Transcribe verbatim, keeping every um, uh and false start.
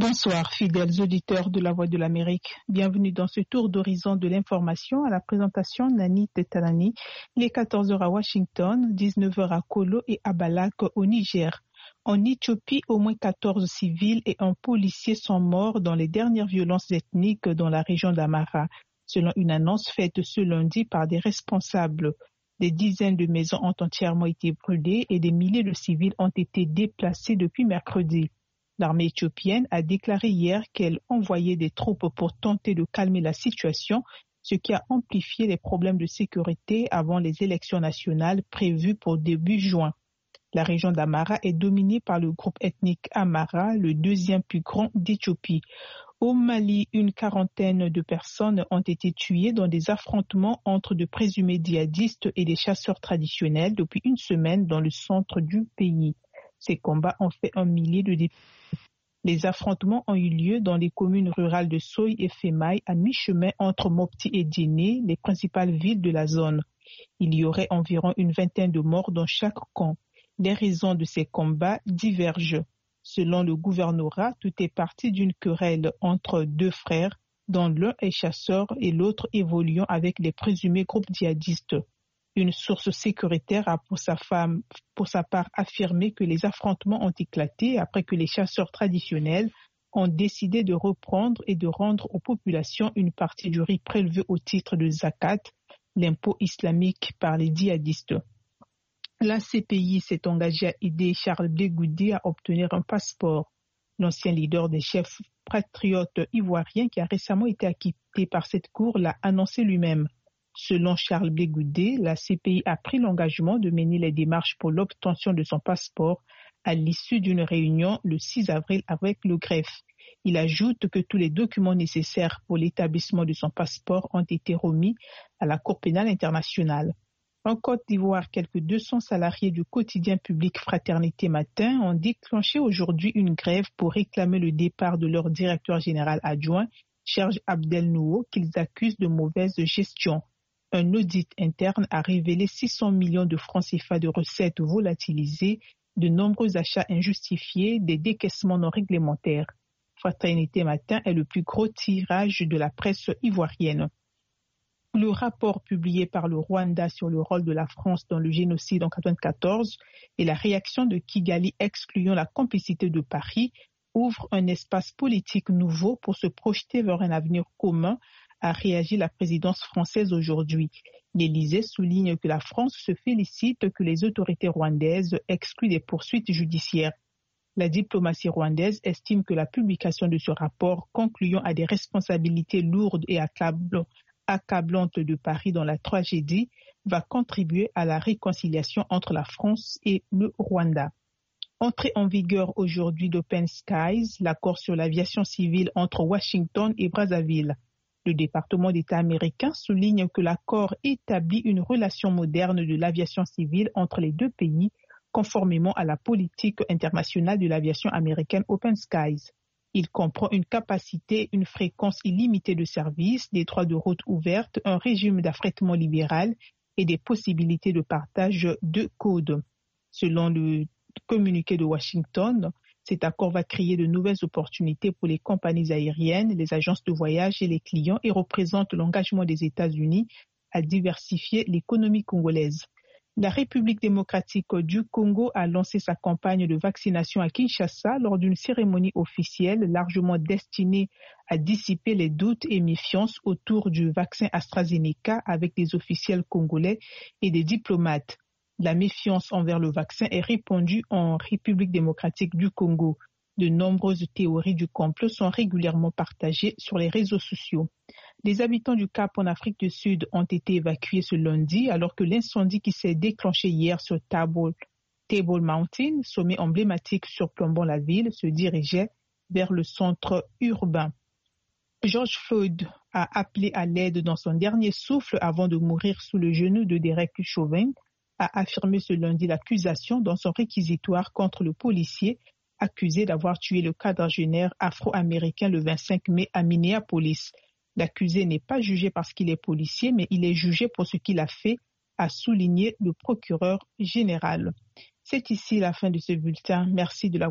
Bonsoir, fidèles auditeurs de la Voix de l'Amérique. Bienvenue dans ce tour d'horizon de l'information à la présentation Nani Tetalani. Il est quatorze heures à Washington, dix-neuf heures à Kolo et à Balak au Niger. En Éthiopie, au moins quatorze civils et un policier sont morts dans les dernières violences ethniques dans la région d'Amara, selon une annonce faite ce lundi par des responsables. Des dizaines de maisons ont entièrement été brûlées et des milliers de civils ont été déplacés depuis mercredi. L'armée éthiopienne a déclaré hier qu'elle envoyait des troupes pour tenter de calmer la situation, ce qui a amplifié les problèmes de sécurité avant les élections nationales prévues pour début juin. La région d'Amara est dominée par le groupe ethnique Amara, le deuxième plus grand d'Éthiopie. Au Mali, une quarantaine de personnes ont été tuées dans des affrontements entre de présumés djihadistes et des chasseurs traditionnels depuis une semaine dans le centre du pays. Ces combats ont fait un millier de décès. Les affrontements ont eu lieu dans les communes rurales de Soy et Femaï, à mi-chemin entre Mopti et Djéné, les principales villes de la zone. Il y aurait environ une vingtaine de morts dans chaque camp. Les raisons de ces combats divergent. Selon le gouvernorat, tout est parti d'une querelle entre deux frères, dont l'un est chasseur et l'autre évoluant avec les présumés groupes djihadistes. Une source sécuritaire a pour sa, femme, pour sa part affirmé que les affrontements ont éclaté après que les chasseurs traditionnels ont décidé de reprendre et de rendre aux populations une partie du riz prélevé au titre de zakat, l'impôt islamique par les djihadistes. La C P I s'est engagée à aider Charles Blé Goudé à obtenir un passeport. L'ancien leader des chefs patriotes ivoiriens qui a récemment été acquitté par cette cour l'a annoncé lui-même. Selon Charles Blé Goudé, la C P I a pris l'engagement de mener les démarches pour l'obtention de son passeport à l'issue d'une réunion le six avril avec le greffe. Il ajoute que tous les documents nécessaires pour l'établissement de son passeport ont été remis à la Cour pénale internationale. En Côte d'Ivoire, quelques deux cents salariés du quotidien public Fraternité Matin ont déclenché aujourd'hui une grève pour réclamer le départ de leur directeur général adjoint, Serge Abdel Nouo, qu'ils accusent de mauvaise gestion. Un audit interne a révélé six cents millions de francs C F A de recettes volatilisées, de nombreux achats injustifiés, des décaissements non réglementaires. Fraternité Matin est le plus gros tirage de la presse ivoirienne. Le rapport publié par le Rwanda sur le rôle de la France dans le génocide en mille neuf cent quatre-vingt-quatorze et la réaction de Kigali excluant la complicité de Paris ouvre un espace politique nouveau pour se projeter vers un avenir commun, a réagi la présidence française aujourd'hui. L'Élysée souligne que la France se félicite que les autorités rwandaises excluent des poursuites judiciaires. La diplomatie rwandaise estime que la publication de ce rapport concluant à des responsabilités lourdes et accablantes accablante de Paris dans la tragédie va contribuer à la réconciliation entre la France et le Rwanda. Entrée en vigueur aujourd'hui d'Open Skies, l'accord sur l'aviation civile entre Washington et Brazzaville. Le département d'État américain souligne que l'accord établit une relation moderne de l'aviation civile entre les deux pays, conformément à la politique internationale de l'aviation américaine Open Skies. Il comprend une capacité, une fréquence illimitée de services, des droits de route ouvertes, un régime d'affrètement libéral et des possibilités de partage de codes. Selon le communiqué de Washington, cet accord va créer de nouvelles opportunités pour les compagnies aériennes, les agences de voyage et les clients et représente l'engagement des États-Unis à diversifier l'économie congolaise. La République démocratique du Congo a lancé sa campagne de vaccination à Kinshasa lors d'une cérémonie officielle largement destinée à dissiper les doutes et méfiances autour du vaccin AstraZeneca avec des officiels congolais et des diplomates. La méfiance envers le vaccin est répandue en République démocratique du Congo. De nombreuses théories du complot sont régulièrement partagées sur les réseaux sociaux. Les habitants du Cap en Afrique du Sud ont été évacués ce lundi alors que l'incendie qui s'est déclenché hier sur Table, Table Mountain, sommet emblématique surplombant la ville, se dirigeait vers le centre urbain. George Floyd a appelé à l'aide dans son dernier souffle avant de mourir sous le genou de Derek Chauvin, a affirmé ce lundi l'accusation dans son réquisitoire contre le policier accusé d'avoir tué le quadragénaire afro-américain le vingt-cinq mai à Minneapolis. L'accusé n'est pas jugé parce qu'il est policier, mais il est jugé pour ce qu'il a fait, a souligné le procureur général. C'est ici la fin de ce bulletin. Merci de la